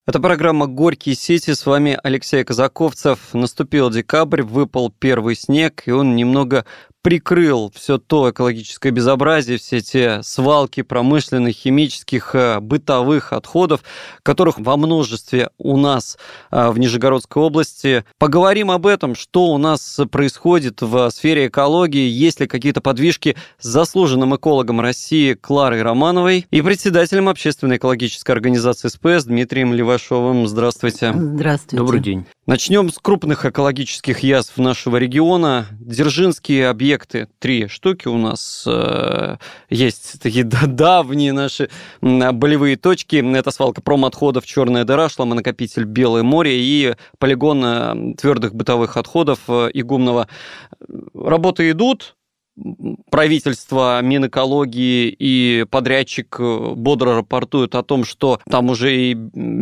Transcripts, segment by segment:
Это программа «Горькие сети». С вами Алексей Казаковцев. Наступил декабрь, выпал первый снег, и он немного прикрыл все то экологическое безобразие, все те свалки промышленных, химических, бытовых отходов, которых во множестве у нас в Нижегородской области. Поговорим об этом, что у нас происходит в сфере экологии, есть ли какие-то подвижки с заслуженным экологом России Кларой Романовой и председателем общественной экологической организации СПС Дмитрием Левашовым. Здравствуйте. Здравствуйте. Добрый день. Начнем с крупных экологических язв нашего региона. Дзержинские объекты, 3 штуки у нас есть, такие давние наши болевые точки. Это свалка промотходов «Черная дыра», шлаконакопитель «Белое море» и полигон твердых бытовых отходов Игумново. Работы идут. Правительство, Минэкологии и подрядчик бодро рапортуют о том, что там уже и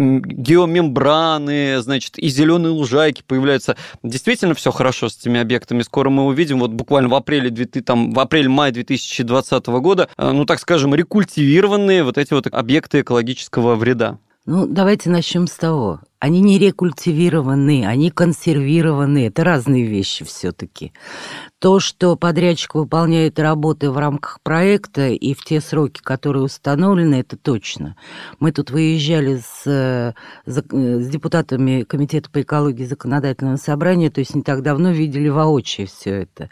геомембраны, значит, и зеленые лужайки появляются. Действительно все хорошо с этими объектами. Скоро мы увидим, вот буквально в апреле-мае 2020 года, так скажем, рекультивированные вот эти вот объекты экологического вреда. Давайте начнем с того. Они не рекультивированы, они консервированы. Это разные вещи все-таки. То, что подрядчик выполняет работы в рамках проекта и в те сроки, которые установлены, это точно. Мы тут выезжали с депутатами Комитета по экологии законодательного собрания, то есть не так давно видели воочию все это.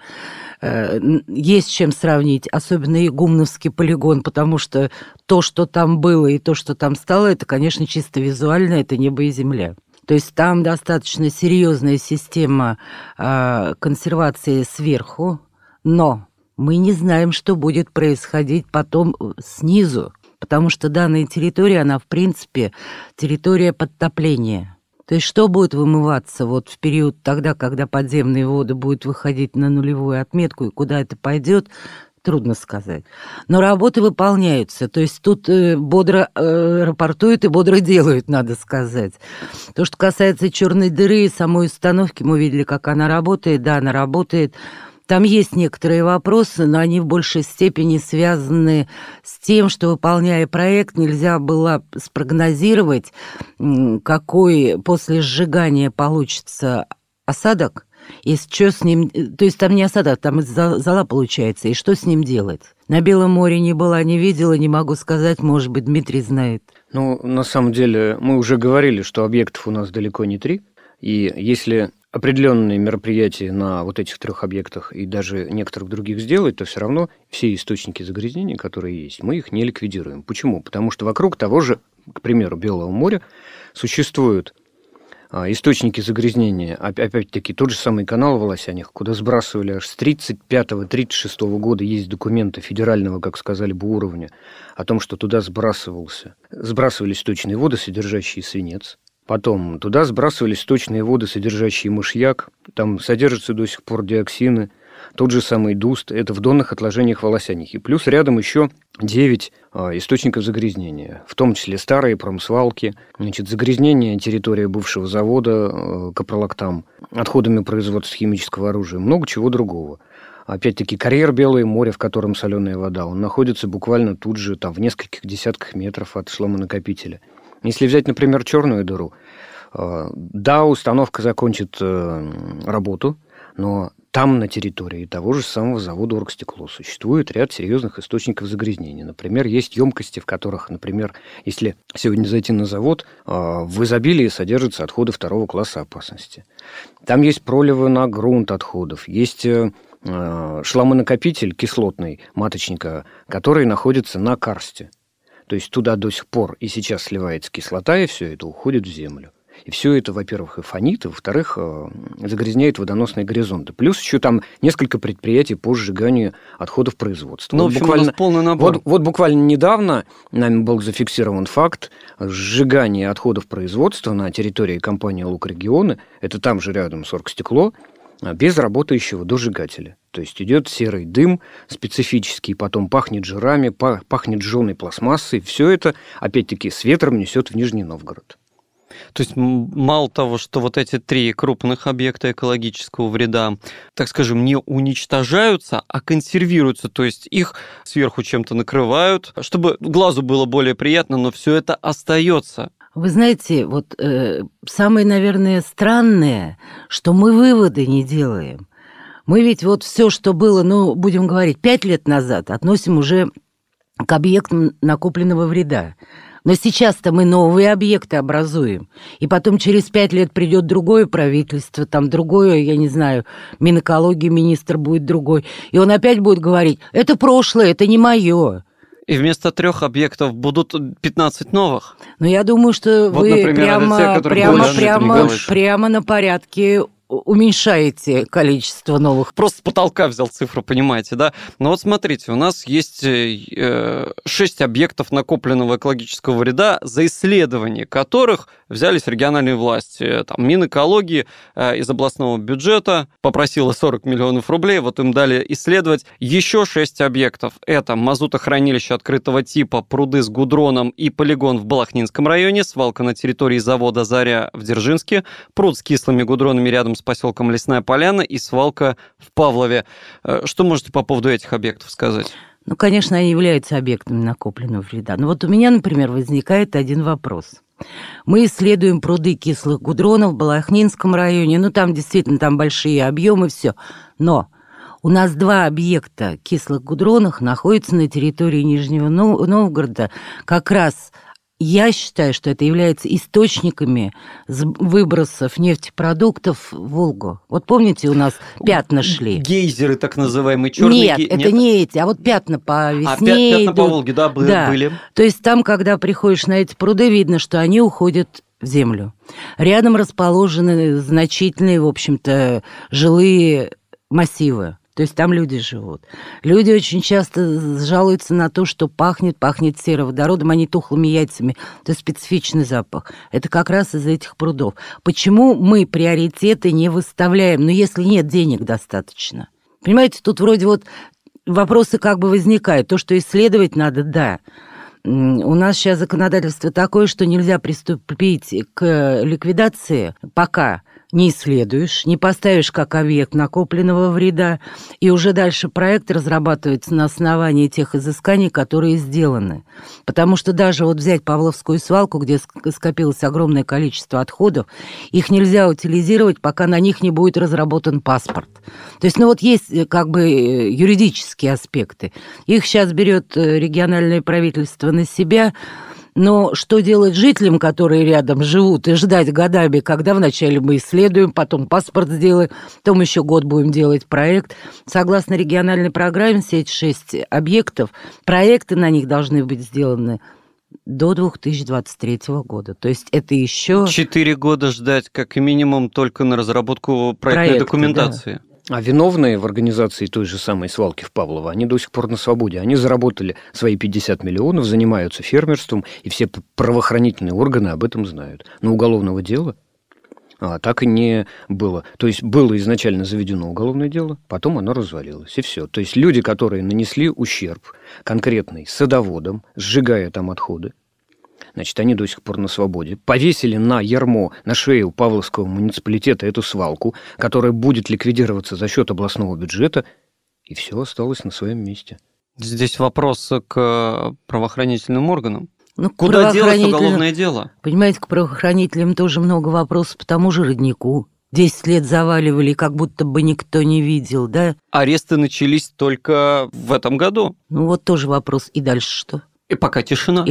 Есть чем сравнить, особенно Игумновский полигон, потому что то, что там было и то, что там стало, это, конечно, чисто визуально, это небо и земля. То есть там достаточно серьезная система консервации сверху, но мы не знаем, что будет происходить потом снизу, потому что данная территория, она, в принципе, территория подтопления. То есть что будет вымываться вот в период тогда, когда подземные воды будут выходить на нулевую отметку, и куда это пойдет, трудно сказать. Но работы выполняются. То есть тут бодро рапортуют и бодро делают, надо сказать. То, что касается черной дыры и самой установки, мы видели, как она работает. Да, она работает. Там есть некоторые вопросы, но они в большей степени связаны с тем, что, выполняя проект, нельзя было спрогнозировать, какой после сжигания получится осадок, и что с ним... То есть там не осадок, там зола получается, и что с ним делать? На Белом море не была, не видела, не могу сказать, может быть, Дмитрий знает. На самом деле, мы уже говорили, что объектов у нас далеко не 3, и если определенные мероприятия на вот этих 3 объектах и даже некоторых других сделать, то все равно все источники загрязнения, которые есть, мы их не ликвидируем. Почему? Потому что вокруг того же, к примеру, Белого моря существуют источники загрязнения, опять-таки, тот же самый канал в Волосянях, куда сбрасывали аж с 1935-1936 года, есть документы федерального, как сказали бы, уровня, о том, что туда сбрасывались сточные воды, содержащие свинец. Потом туда сбрасывались сточные воды, содержащие мышьяк, там содержатся до сих пор диоксины, тот же самый дуст, это в донных отложениях в Волосянях. И плюс рядом еще 9 источников загрязнения, в том числе старые промсвалки, загрязнение территории бывшего завода Капролактам, отходами производства химического оружия, много чего другого. Опять-таки, карьер Белое море, в котором соленая вода, он находится буквально тут же, там, в нескольких десятках метров от шлаконакопителя. Если взять, например, черную дыру, да, установка закончит работу, но там на территории того же самого завода «Оргстекло» существует ряд серьезных источников загрязнения. Например, есть емкости, в которых, например, если сегодня зайти на завод, в изобилии содержатся отходы 2 класса опасности. Там есть проливы на грунт отходов, есть шлаконакопитель кислотный маточника, который находится на карсте. То есть туда до сих пор и сейчас сливается кислота, и все это уходит в землю. И все это, во-первых, и фонит, и, во-вторых, загрязняет водоносные горизонты. Плюс еще там несколько предприятий по сжиганию отходов производства. В общем, у нас полный набор. Вот буквально недавно нами был зафиксирован факт сжигания отходов производства на территории компании «Лукрегионы». Это там же рядом с «Оргстекло», без работающего дожигателя. То есть идет серый дым специфический, потом пахнет жирами, пахнет жженой пластмассой. Все это, опять-таки, с ветром несет в Нижний Новгород. То есть мало того, что вот эти 3 крупных объекта экологического вреда, так скажем, не уничтожаются, а консервируются, то есть их сверху чем-то накрывают, чтобы глазу было более приятно, но все это остается. Вы знаете, вот самое, наверное, странное, что мы выводы не делаем. Мы ведь вот все, что было, ну, будем говорить, 5 лет назад, относим уже к объектам накопленного вреда. Но сейчас-то мы новые объекты образуем. И потом через 5 лет придет другое правительство, там другое, я не знаю, Минэкологии, министр будет другой. И он опять будет говорить, это прошлое, это не мое. И вместо 3 объектов будут 15 новых? Ну, я думаю, что вот, вы например, прямо на порядке уменьшаете количество новых. Просто с потолка взял цифру, понимаете, да? Но вот смотрите, у нас есть 6 объектов накопленного экологического вреда, за исследование которых взялись региональные власти. Там Минэкологии из областного бюджета попросила 40 миллионов рублей, вот им дали исследовать еще 6 объектов. Это мазутохранилище открытого типа, пруды с гудроном и полигон в Балахнинском районе, свалка на территории завода «Заря» в Дзержинске, пруд с кислыми гудронами рядом с поселком Лесная Поляна и свалка в Павлове. Что можете по поводу этих объектов сказать? Ну, конечно, они являются объектами накопленного вреда. Но вот у меня, например, возникает один вопрос. Мы исследуем пруды кислых гудронов в Балахнинском районе. Ну, там действительно там большие объемы, все. Но у нас 2 объекта кислых гудронов находятся на территории Нижнего Новгорода. Как раз я считаю, что это является источниками выбросов нефтепродуктов в Волгу. Вот помните, у нас пятна шли? Гейзеры, так называемые, черные. Нет, это не эти, а вот пятна по весне пятна идут. по Волге, да, были. То есть там, когда приходишь на эти пруды, видно, что они уходят в землю. Рядом расположены значительные, в общем-то, жилые массивы. То есть там люди живут. Люди очень часто жалуются на то, что пахнет сероводородом, а не тухлыми яйцами. Это специфичный запах. Это как раз из этих прудов. Почему мы приоритеты не выставляем? Ну, если нет денег достаточно. Понимаете, тут вроде вот вопросы как бы возникают. То, что исследовать надо, да. У нас сейчас законодательство такое, что нельзя приступить к ликвидации, пока не исследуешь, не поставишь как объект накопленного вреда, и уже дальше проект разрабатывается на основании тех изысканий, которые сделаны. Потому что даже вот взять Павловскую свалку, где скопилось огромное количество отходов, их нельзя утилизировать, пока на них не будет разработан паспорт. То есть, ну вот есть как бы юридические аспекты. Их сейчас берет региональное правительство на себя. Но что делать жителям, которые рядом живут, и ждать годами, когда вначале мы исследуем, потом паспорт сделаем, потом еще год будем делать проект. Согласно региональной программе, все эти 6 объектов, проекты на них должны быть сделаны до 2023 года. То есть это еще... 4 года ждать, как минимум, только на разработку проектной документации. Да. А виновные в организации той же самой свалки в Павлово, они до сих пор на свободе. Они заработали свои 50 миллионов, занимаются фермерством, и все правоохранительные органы об этом знают. Но уголовного дела так и не было. То есть было изначально заведено уголовное дело, потом оно развалилось, и все. То есть люди, которые нанесли ущерб конкретный садоводам, сжигая там отходы, значит, они до сих пор на свободе. Повесили на ярмо, на шею Павловского муниципалитета эту свалку, которая будет ликвидироваться за счет областного бюджета, и все осталось на своем месте. Здесь вопрос к правоохранительным органам. Ну, куда делать уголовное дело? Понимаете, к правоохранителям тоже много вопросов по тому же роднику. 10 лет заваливали, как будто бы никто не видел, да? Аресты начались только в этом году. Ну, вот тоже вопрос. И дальше что? И пока тишина.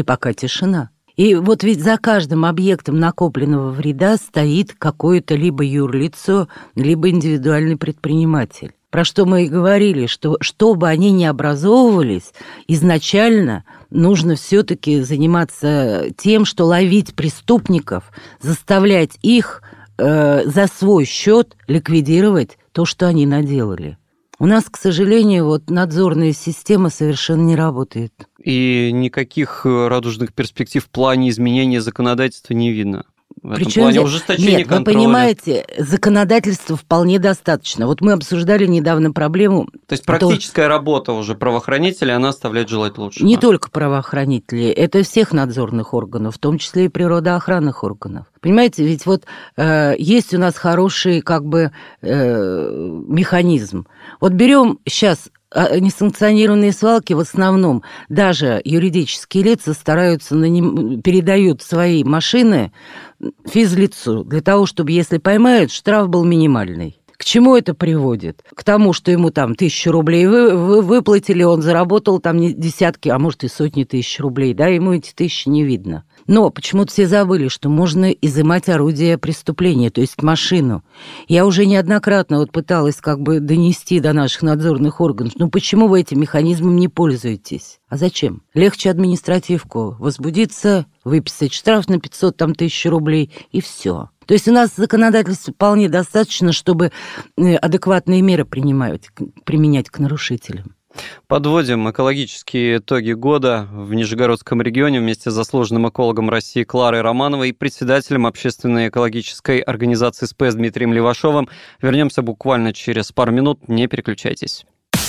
И вот ведь за каждым объектом накопленного вреда стоит какое-то либо юрлицо, либо индивидуальный предприниматель. Про что мы и говорили, что чтобы они не образовывались, изначально нужно все-таки заниматься тем, что ловить преступников, заставлять их за свой счет ликвидировать то, что они наделали. У нас, к сожалению, вот надзорная система совершенно не работает. И никаких радужных перспектив в плане изменения законодательства не видно. В этом плане ужесточения контроля. Нет, вы понимаете, законодательства вполне достаточно. Вот мы обсуждали недавно проблему... То есть практическая работа уже правоохранителей, она оставляет желать лучшего. Не только правоохранителей, это всех надзорных органов, в том числе и природоохранных органов. Понимаете, ведь вот есть у нас хороший как бы механизм. Вот берем сейчас несанкционированные свалки в основном, даже юридические лица стараются передают свои машины физлицу для того, чтобы, если поймают, штраф был минимальный. К чему это приводит? К тому, что ему там 1000 рублей выплатили, он заработал там десятки, а может и сотни тысяч рублей, да, ему эти 1000 не видно. Но почему-то все забыли, что можно изымать орудие преступления, то есть машину. Я уже неоднократно вот пыталась как бы донести до наших надзорных органов, ну почему вы этим механизмом не пользуетесь? А зачем? Легче административку возбудиться, выписать штраф на 500 тысяч рублей и все. То есть у нас законодательства вполне достаточно, чтобы адекватные меры применять к нарушителям. Подводим экологические итоги года в Нижегородском регионе вместе с заслуженным экологом России Кларой Романовой и председателем общественной экологической организации СПС Дмитрием Левашовым. Вернемся буквально через пару минут, не переключайтесь.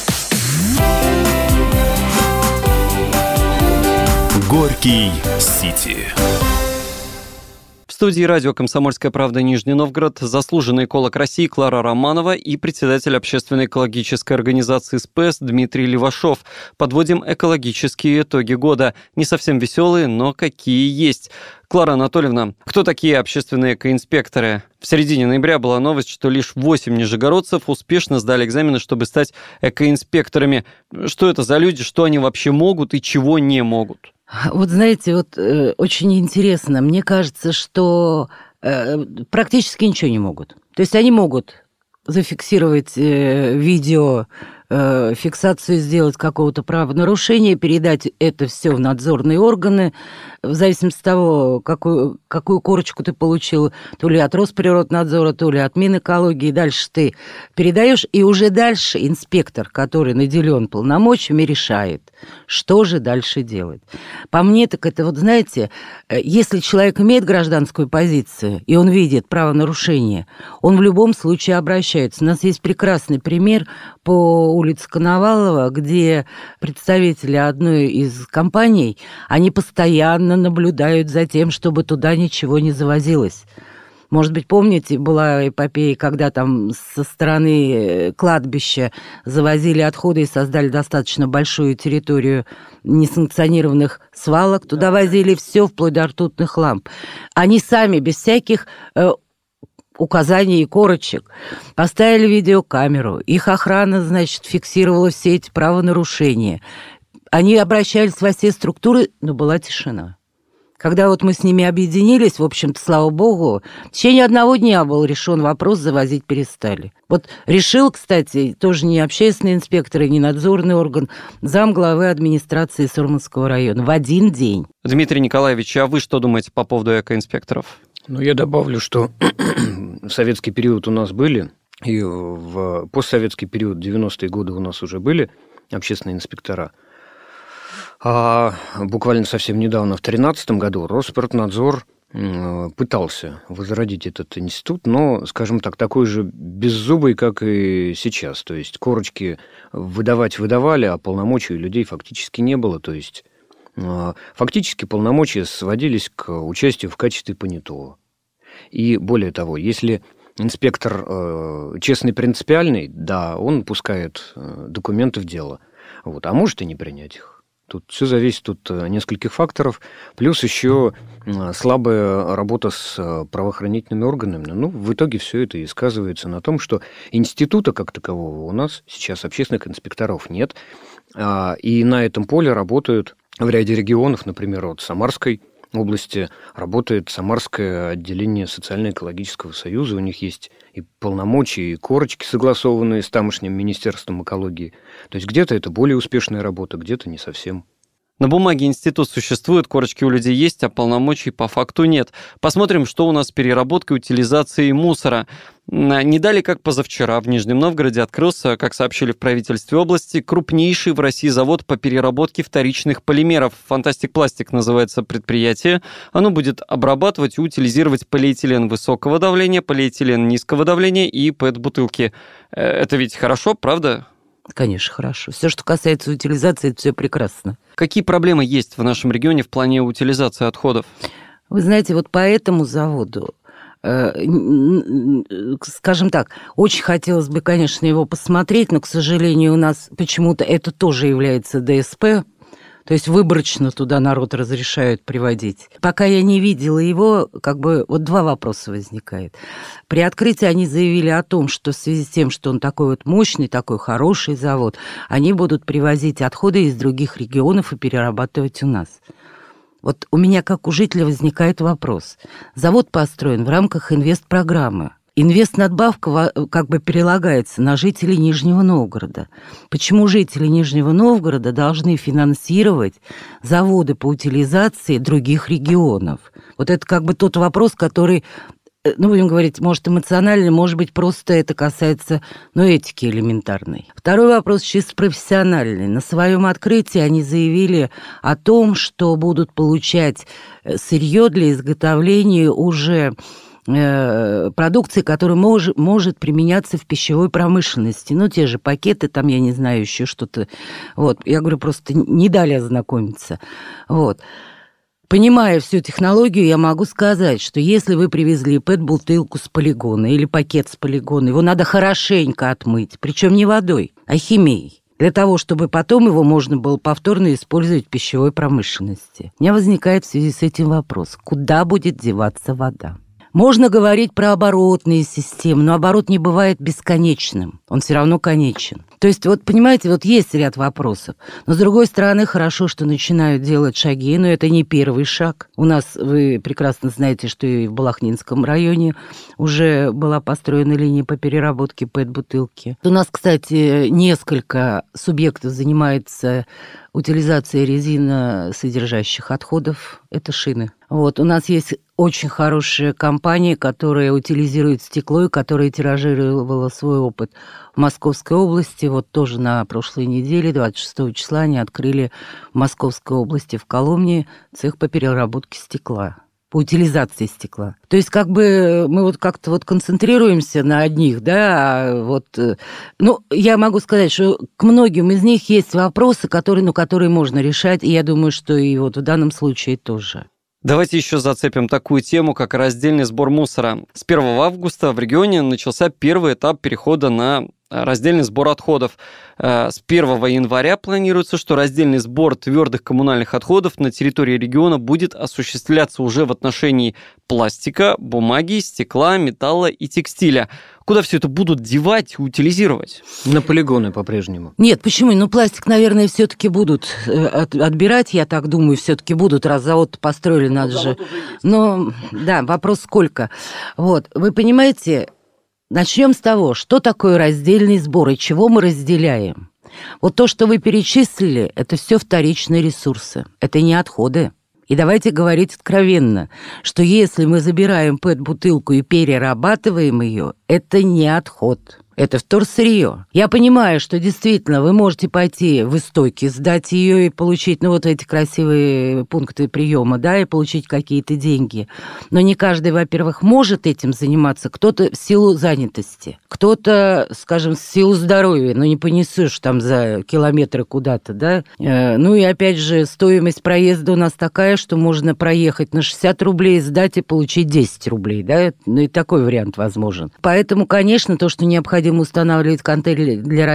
Горький Сити. В студии радио «Комсомольская правда» Нижний Новгород заслуженный эколог России Клара Романова и председатель общественной экологической организации СПС Дмитрий Левашов. Подводим экологические итоги года. Не совсем веселые, но какие есть. Клара Анатольевна, кто такие общественные экоинспекторы? В середине ноября была новость, что лишь 8 нижегородцев успешно сдали экзамены, чтобы стать экоинспекторами. Что это за люди, что они вообще могут и чего не могут? Вот знаете, очень интересно. Мне кажется, что практически ничего не могут. То есть они могут зафиксировать видео, фиксацию сделать какого-то правонарушения, передать это все в надзорные органы, в зависимости от того, какую корочку ты получил, то ли от Росприроднадзора, то ли от Минэкологии, дальше ты передаешь, и уже дальше инспектор, который наделен полномочиями, решает, что же дальше делать. По мне, так это знаете, если человек имеет гражданскую позицию, и он видит правонарушение, он в любом случае обращается. У нас есть прекрасный пример по улице Коновалова, где представители одной из компаний, они постоянно наблюдают за тем, чтобы туда ничего не завозилось. Может быть, помните, была эпопея, когда там со стороны кладбища завозили отходы и создали достаточно большую территорию несанкционированных свалок. Туда возили все, вплоть до ртутных ламп. Они сами, без всяких указаний и корочек, поставили видеокамеру. Их охрана, значит, фиксировала все эти правонарушения. Они обращались во все структуры, но была тишина. Когда мы с ними объединились, в общем-то, слава богу, в течение одного дня был решен вопрос, завозить перестали. Решил, кстати, тоже не общественный инспектор и не надзорный орган, замглавы администрации Сурманского района в один день. Дмитрий Николаевич, а вы что думаете по поводу экоинспекторов? Я добавлю, что в советский период у нас были, и в постсоветский период, 90-е годы у нас уже были общественные инспектора. А буквально совсем недавно, в 2013 году, Росприроднадзор пытался возродить этот институт, но, скажем так, такой же беззубый, как и сейчас. То есть корочки выдавали, а полномочий у людей фактически не было. То есть фактически полномочия сводились к участию в качестве понятого. И более того, если инспектор честный, принципиальный, да, он пускает документы в дело, а может и не принять их. Тут все зависит от нескольких факторов, плюс еще слабая работа с правоохранительными органами. В итоге все это и сказывается на том, что института как такового у нас сейчас общественных инспекторов нет, и на этом поле работают в ряде регионов, например, от Самарской области работает Самарское отделение Социально-экологического союза. У них есть и полномочия, и корочки, согласованные с тамошним Министерством экологии. То есть где-то это более успешная работа, где-то не совсем. На бумаге институт существует, корочки у людей есть, а полномочий по факту нет. Посмотрим, что у нас с переработкой, утилизацией мусора. Не далее, как позавчера, в Нижнем Новгороде открылся, как сообщили в правительстве области, крупнейший в России завод по переработке вторичных полимеров. «Фантастик Пластик» называется предприятие. Оно будет обрабатывать и утилизировать полиэтилен высокого давления, полиэтилен низкого давления и ПЭТ-бутылки. Это ведь хорошо, правда? Конечно, хорошо. Все, что касается утилизации, это все прекрасно. Какие проблемы есть в нашем регионе в плане утилизации отходов? Вы знаете, по этому заводу скажем так, очень хотелось бы, конечно, его посмотреть, но, к сожалению, у нас почему-то это тоже является ДСП, то есть выборочно туда народ разрешают приводить. Пока я не видела его, вот два вопроса возникает. При открытии они заявили о том, что в связи с тем, что он такой вот мощный, такой хороший завод, они будут привозить отходы из других регионов и перерабатывать у нас. Вот у меня, как у жителя, возникает вопрос. Завод построен в рамках инвестпрограммы. Инвестнадбавка перелагается на жителей Нижнего Новгорода. Почему жители Нижнего Новгорода должны финансировать заводы по утилизации других регионов? Вот это тот вопрос, который, будем говорить, может, эмоциональный, может быть, просто это касается, этики элементарной. Второй вопрос чисто профессиональный. На своем открытии они заявили о том, что будут получать сырье для изготовления уже продукции, которая может применяться в пищевой промышленности. Те же пакеты, там, я не знаю, еще что-то. Я говорю, просто не дали ознакомиться. Понимая всю технологию, я могу сказать, что если вы привезли ПЭТ-бутылку с полигона или пакет с полигона, его надо хорошенько отмыть, причем не водой, а химией, для того, чтобы потом его можно было повторно использовать в пищевой промышленности. У меня возникает в связи с этим вопрос, куда будет деваться вода? Можно говорить про оборотные системы, но оборот не бывает бесконечным. Он все равно конечен. То есть, понимаете, есть ряд вопросов. Но, с другой стороны, хорошо, что начинают делать шаги, но это не первый шаг. У нас, вы прекрасно знаете, что и в Балахнинском районе уже была построена линия по переработке ПЭТ-бутылки. У нас, кстати, несколько субъектов занимается утилизацией резиносодержащих отходов. Это шины. У нас есть очень хорошая компания, которая утилизирует стекло и которая тиражировала свой опыт в Московской области. Тоже на прошлой неделе, 26 числа, они открыли в Московской области в Коломне цех по переработке стекла, по утилизации стекла. То есть мы как-то концентрируемся на одних, да, я могу сказать, что к многим из них есть вопросы, которые можно решать, и я думаю, что и в данном случае тоже. Давайте еще зацепим такую тему, как раздельный сбор мусора. С 1 августа в регионе начался первый этап перехода на раздельный сбор отходов. С 1 января планируется, что раздельный сбор твердых коммунальных отходов на территории региона будет осуществляться уже в отношении пластика, бумаги, стекла, металла и текстиля. Куда все это будут девать и утилизировать? На полигоны по-прежнему. Нет, почему? Пластик, наверное, все-таки будут отбирать, я так думаю, все-таки будут, раз завод построили, надо же. Да, вопрос сколько. Вы понимаете, начнем с того, что такое раздельный сбор и чего мы разделяем. То, что вы перечислили, это все вторичные ресурсы, это не отходы. И давайте говорить откровенно, что если мы забираем ПЭТ-бутылку и перерабатываем ее, это не отход. Это вторсырье. Я понимаю, что действительно вы можете пойти в Истойки, сдать ее и получить, эти красивые пункты приема, да, и получить какие-то деньги. Но не каждый, во-первых, может этим заниматься. Кто-то в силу занятости, кто-то, скажем, в силу здоровья, не понесешь там за километры куда-то, да. И опять же, стоимость проезда у нас такая, что можно проехать на 60 рублей, сдать и получить 10 рублей, да. И такой вариант возможен. Поэтому, конечно, то, что необходимо устанавливать контейнеры для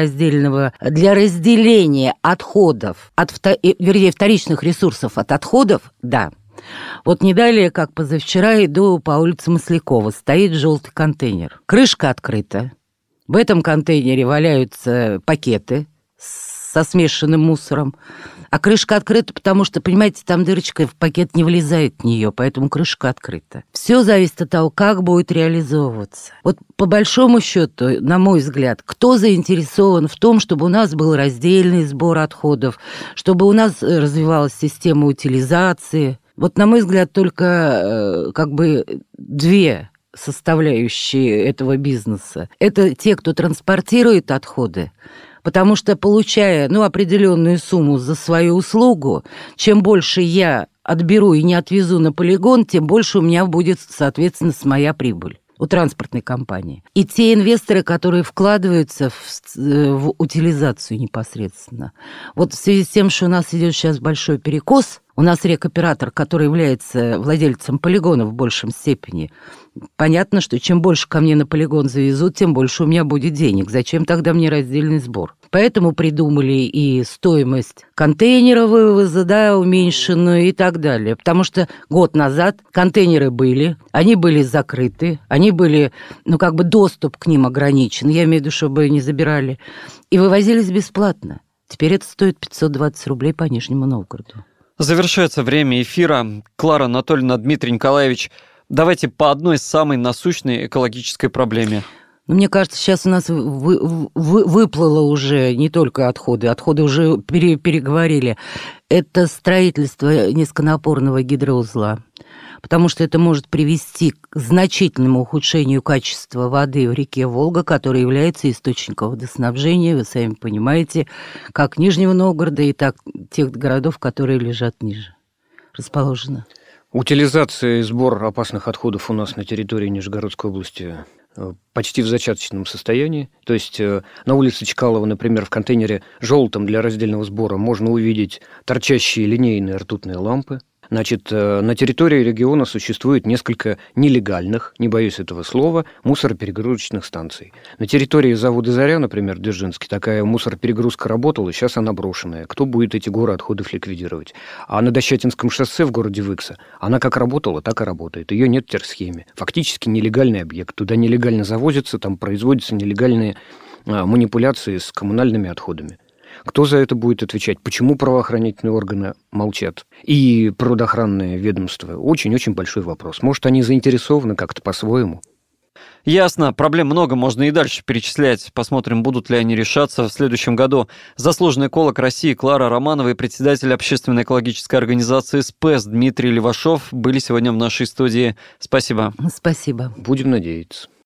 разделения отходов, вторичных ресурсов от отходов, да. Не далее, как позавчера, иду по улице Маслякова, стоит желтый контейнер. Крышка открыта. В этом контейнере валяются пакеты со смешанным мусором. А крышка открыта, потому что, понимаете, там дырочка, в пакет не влезает в нее, поэтому крышка открыта. Все зависит от того, как будет реализовываться. По большому счету, на мой взгляд, кто заинтересован в том, чтобы у нас был раздельный сбор отходов, чтобы у нас развивалась система утилизации. На мой взгляд, только две составляющие этого бизнеса. Это те, кто транспортирует отходы, потому что, получая определенную сумму за свою услугу, чем больше я отберу и не отвезу на полигон, тем больше у меня будет, соответственно, моя прибыль у транспортной компании. И те инвесторы, которые вкладываются в утилизацию непосредственно. В связи с тем, что у нас идет сейчас большой перекос, У нас рекоператор, который является владельцем полигона в большем степени. Понятно, что чем больше ко мне на полигон завезут, тем больше у меня будет денег. Зачем тогда мне раздельный сбор? Поэтому придумали и стоимость контейнера вывоза, да, уменьшенную и так далее. Потому что год назад контейнеры были, они были закрыты, они были, доступ к ним ограничен. Я имею в виду, чтобы не забирали. И вывозились бесплатно. Теперь это стоит 520 рублей по Нижнему Новгороду. Завершается время эфира. Клара Анатольевна, Дмитрий Николаевич, давайте по одной самой насущной экологической проблеме. Мне кажется, сейчас у нас выплыло уже не только отходы уже переговорили. Это строительство низконапорного гидроузла, потому что это может привести к значительному ухудшению качества воды в реке Волга, которая является источником водоснабжения, вы сами понимаете, как Нижнего Новгорода и так тех городов, которые лежат ниже, расположены. Утилизация и сбор опасных отходов у нас на территории Нижегородской области почти в зачаточном состоянии. То есть на улице Чкалова, например, в контейнере желтом для раздельного сбора можно увидеть торчащие линейные ртутные лампы. Значит, на территории региона существует несколько нелегальных, не боюсь этого слова, мусороперегрузочных станций. На территории завода «Заря», например, в Дзержинске, такая мусороперегрузка работала, сейчас она брошенная. Кто будет эти горы отходов ликвидировать? А на Дощатинском шоссе в городе Выкса она как работала, так и работает. Ее нет в терсхеме. Фактически нелегальный объект. Туда нелегально завозятся, там производятся нелегальные манипуляции с коммунальными отходами. Кто за это будет отвечать? Почему правоохранительные органы молчат? И природоохранное ведомство? Очень-очень большой вопрос. Может, они заинтересованы как-то по-своему? Ясно. Проблем много, можно и дальше перечислять. Посмотрим, будут ли они решаться в следующем году. Заслуженный эколог России Клара Романова и председатель общественной экологической организации СПЭС Дмитрий Левашов были сегодня в нашей студии. Спасибо. Спасибо. Будем надеяться.